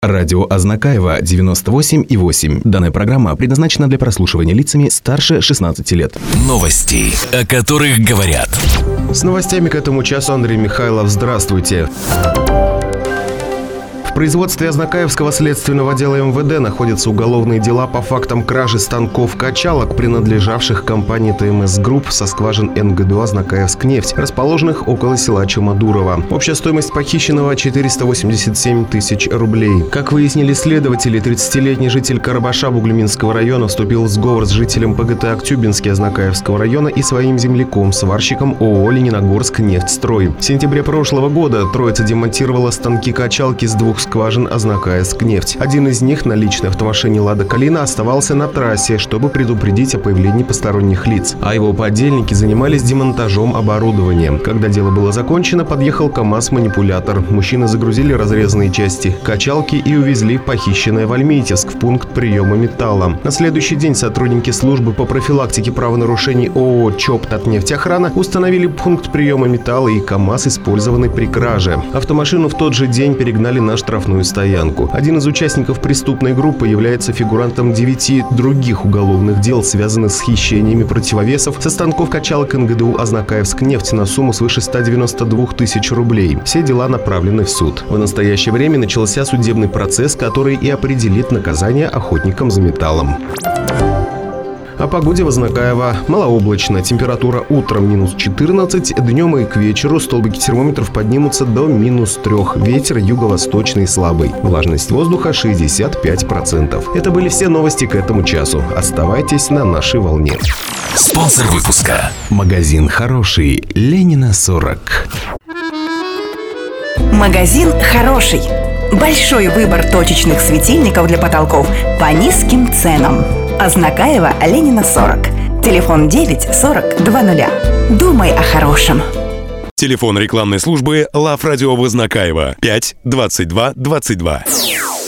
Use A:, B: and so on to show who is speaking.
A: Радио Азнакаева 98,8. Данная программа предназначена для прослушивания лицами старше 16 лет.
B: Новости, о которых говорят.
C: С новостями к этому часу Андрей Михайлов. Здравствуйте. В производстве Азнакаевского следственного отдела МВД находятся уголовные дела по фактам кражи станков-качалок, принадлежавших компании ТМС Групп со скважин НГДУ «Азнакаевскнефть», расположенных около села Чумадурово. Общая стоимость похищенного – 487 тысяч рублей. Как выяснили следователи, 30-летний житель Карабаша Буглеминского района вступил в сговор с жителем ПГТ Актюбинский Азнакаевского района и своим земляком, сварщиком ООО «Лениногорск нефтьстрой». В сентябре прошлого года троица демонтировала станки-качалки с двух скважин «Азнакаевскнефть». Один из них на личной автомашине «Лада Калина» оставался на трассе, чтобы предупредить о появлении посторонних лиц, а его подельники занимались демонтажом оборудования. Когда дело было закончено, подъехал КАМАЗ-манипулятор. Мужчины загрузили разрезанные части качалки и увезли похищенное в Альметьевск в пункт приема металла. На следующий день сотрудники службы по профилактике правонарушений ООО «ЧОП Татнефтеохрана» установили пункт приема металла и КАМАЗ, использованный при краже. Автомашину в тот же день перегнали на штрафную стоянку. Один из участников преступной группы является фигурантом 9 других уголовных дел, связанных с хищениями противовесов со станков качалок НГДУ «Азнакаевскнефть» на сумму свыше 192 тысяч рублей. Все дела направлены в суд. В настоящее время начался судебный процесс, который и определит наказание охотникам за металлом. О погоде в Азнакаево. Малооблачно. Температура утром минус 14, днем и к вечеру столбики термометров поднимутся до минус 3. Ветер юго-восточный слабый. Влажность воздуха 65%. Это были все новости к этому часу. Оставайтесь на нашей волне.
B: Спонсор выпуска.
A: Магазин хороший. Ленина 40.
D: Магазин хороший. Большой выбор точечных светильников для потолков по низким ценам. Азнакаева, Ленина 40. Телефон 9 40 20. Думай о хорошем.
E: Телефон рекламной службы «Лав Радио» в Азнакаево 5 22 22.